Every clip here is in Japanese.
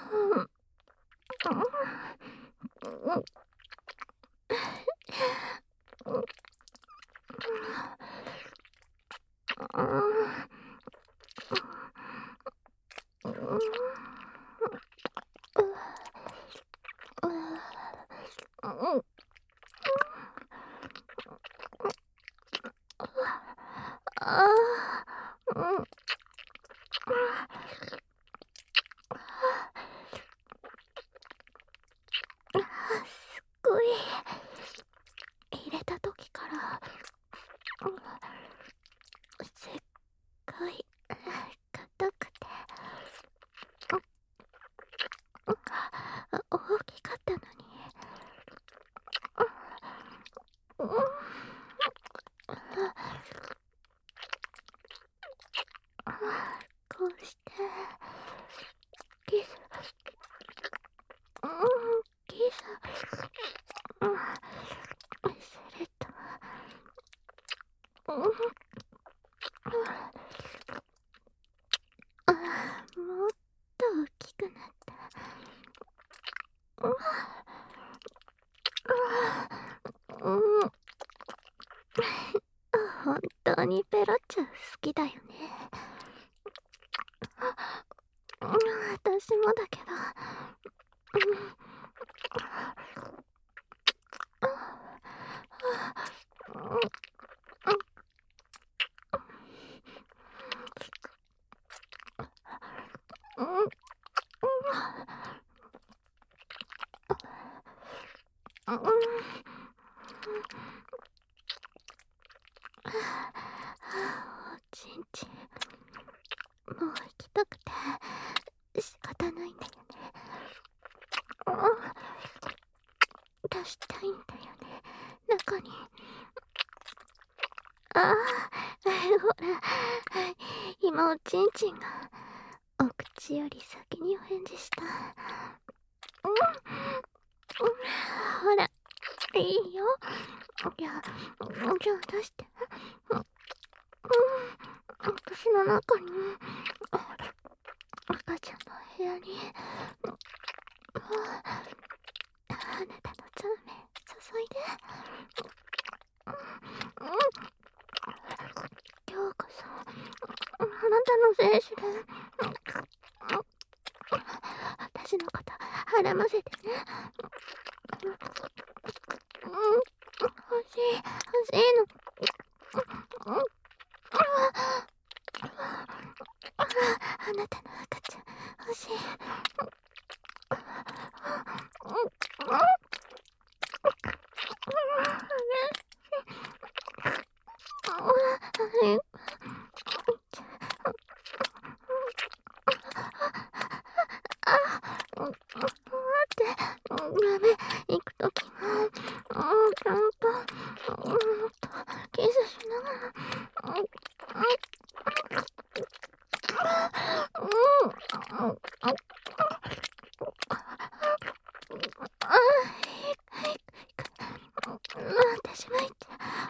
すっごい入れた時からすっごい硬くて大きかったのにこうしてキスキスするともっと大きくなった。本当にペロッチャ好きだよね。私もだけど。おちんちんもう行きたくて仕方ないんだよね。出したいんだよね、中に。ほら、今おちんちんがお口より先にお返事した。ほら、いいよ。じゃあ出して。私の中に赤ちゃんの部屋にあなたのザーメン注いで。今日こそあなたの精子で私のことはらませてね。欲しいの。あなたの赤ちゃん欲しい。待って、ダメ、行くときもちゃんとキスしながら私も行って。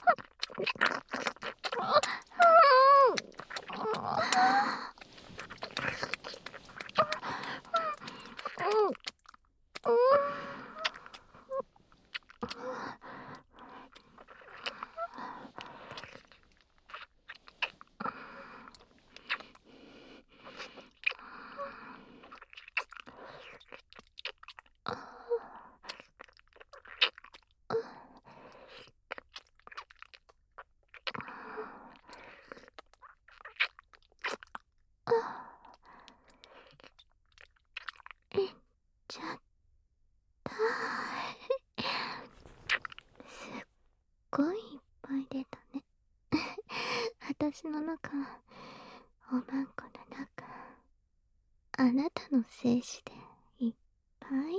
行っちゃった。すっごいいっぱい出たね。私の中、おまんこの中、あなたの精子でいっぱい。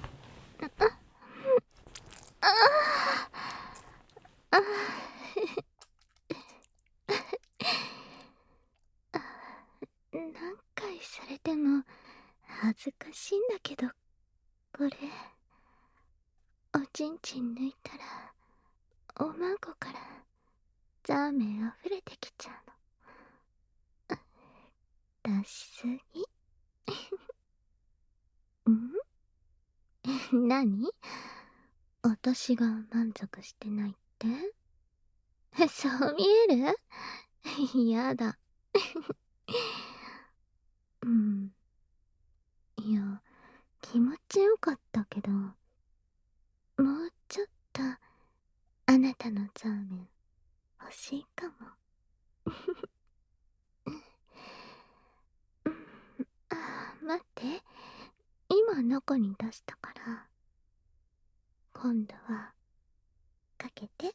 何回されても恥ずかしいんだけど、これおちんちん抜いたらおまんこからザーメン溢れてきちゃうの。出しすぎ。 何？私が満足してないって？そう見える？やだ。うん。いや、気持ちよかったけど、もうちょっと、あなたのザーメン、欲しいかも。うん。待って。今中に出したから、今度は、かけて。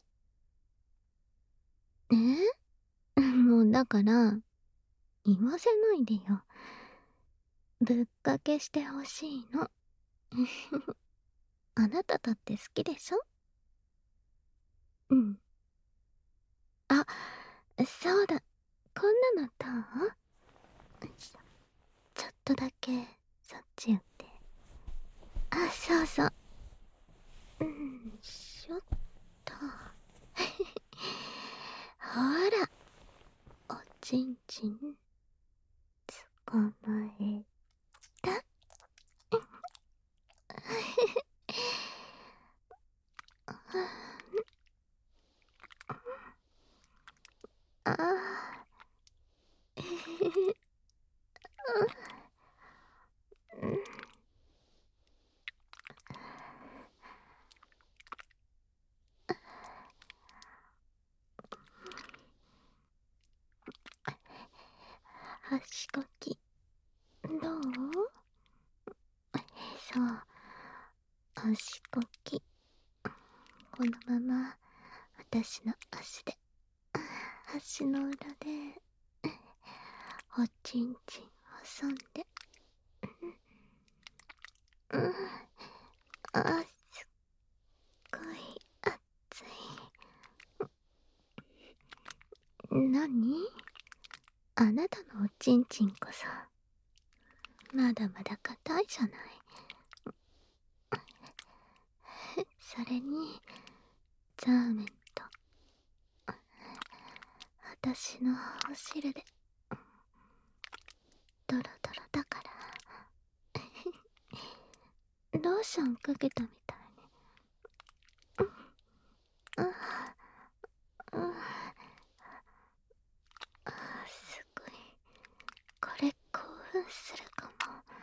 もうだから、言わせないでよ。ぶっかけしてほしいの。あなただって好きでしょ？うん。あ、そうだ。こんなのどう？ちょっとだけ、そっち寄って。あ、そうそう。しょっと。ほら、おちんちん、捕まえた。ああ。はしごき、どう？そう、はしごき。このまま、私の足で、足の裏で、おちんちん挟んで。うん。あ、すっごい、熱い。なに？あなたのおちんちんこそ、まだまだ硬いじゃない。それに、ザーメンと、私のお汁で、ドロドロだから。ローションかけたみたいね。うん。すごい。これ興奮するか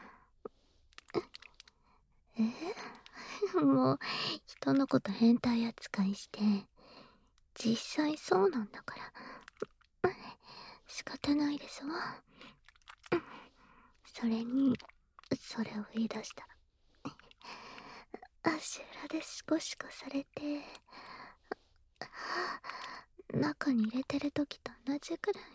も。もう、人のこと変態扱いして、実際そうなんだから、仕方ないでしょ。それに、それを言い出したら、足裏でシコシコされて、中に入れてる時と同じくらい。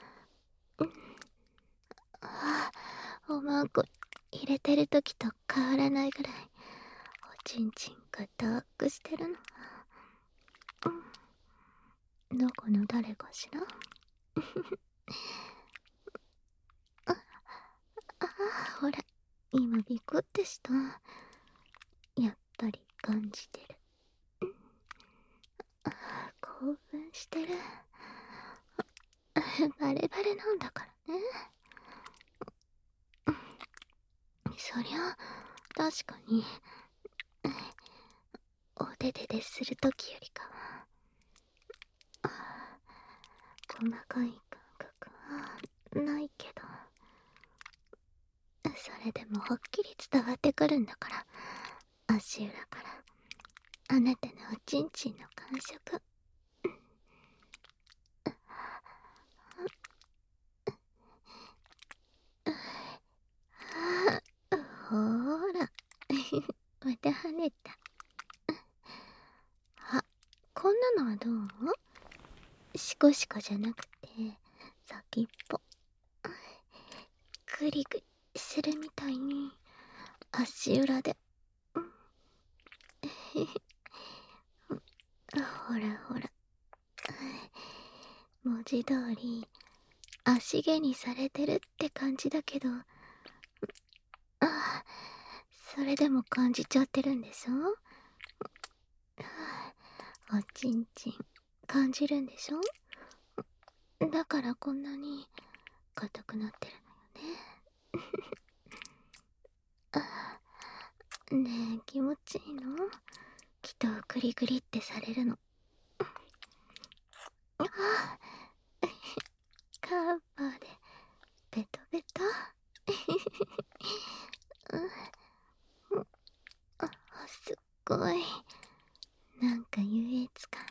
おまんこ入れてる時と変わらないぐらい、おちんちんがダークしてるの。どこの誰かしら？ほら、今ビクってした。やっぱり感じてる。興奮してる。バレバレなんだからね。そりゃ、確かに、お手手でするときよりかは、細かい感覚はないけど、それでもはっきり伝わってくるんだから、足裏から、あなたのおちんちんの感触。ほーら、また跳ねた。あ、こんなのはどう？シコシコじゃなくて、先っぽ。グリグリするみたいに、足裏で。ほらほら。文字通り、足毛にされてるって感じだけど、それでも感じちゃってるんでしょ？おちんちん、感じるんでしょ？だからこんなに硬くなってるのよね。ねえ、 気持ちいいの？きっとグリグリってされるの。あカーバーでベトベトすっごいなんか優越感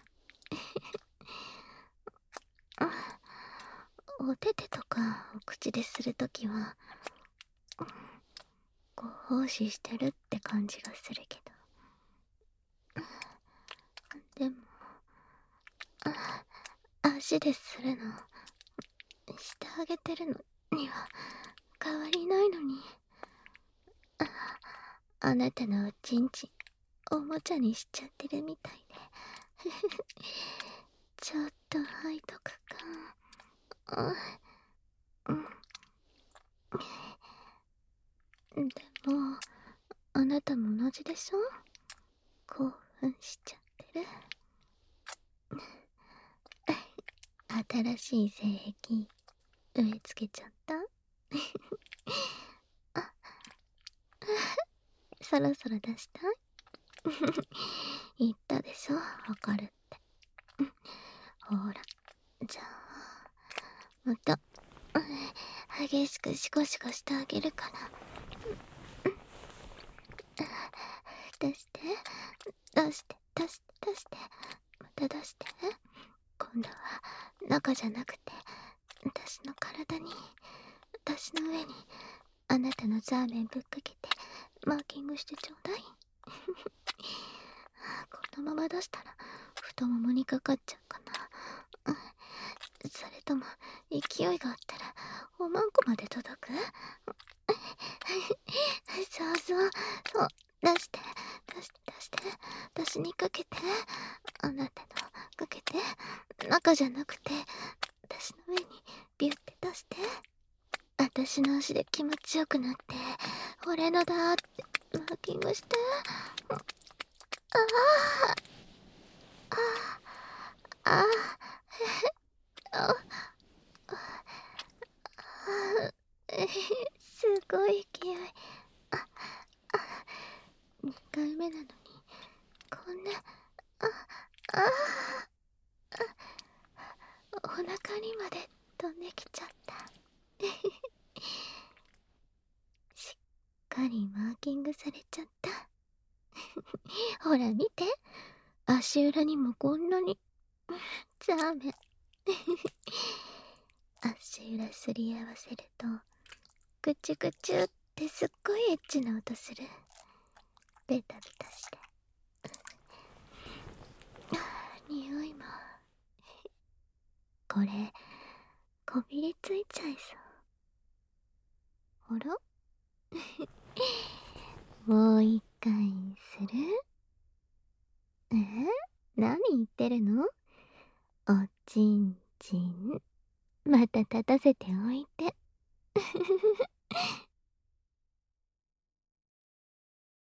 お手手とかお口でするときはご奉仕してるって感じがするけど、でも足でするのしてあげてるのには変わりないのに、あなたのおちんちんおもちゃにしちゃってるみたいでちょっと背徳感。でもあなたも同じでしょ？興奮しちゃってる。新しい性癖植え付けちゃったそろそろ出したい言ったでしょ、わかるって。ほら、じゃあまた激しくシコシコしてあげるから出して出して出して出してまた出して。今度は中じゃなくて私の体に、私の上にあなたのザーメンぶっかけてマーキングしてちょうだいこのまま出したら太ももにかかっちゃうかな。それとも勢いがあったらおまんこまで届く？そうそうそう、出して出して出して私にかけて、あなたのかけて、中じゃなくて私の上にビュって出して、私の足で気持ちよくなって俺のだーってマーキングして。ああああすごい勢い。2回目なのにこんなお腹にまで飛んできちゃったしっかりマーキングされちゃったほら見て、足裏にもこんなにザーメン足裏すり合わせるとグチュグチュってすっごいエッチな音する。ベタベタして匂いもこれこびりついちゃいそう。あらもう一回する？何言ってるの？おちんちんまた立たせておいて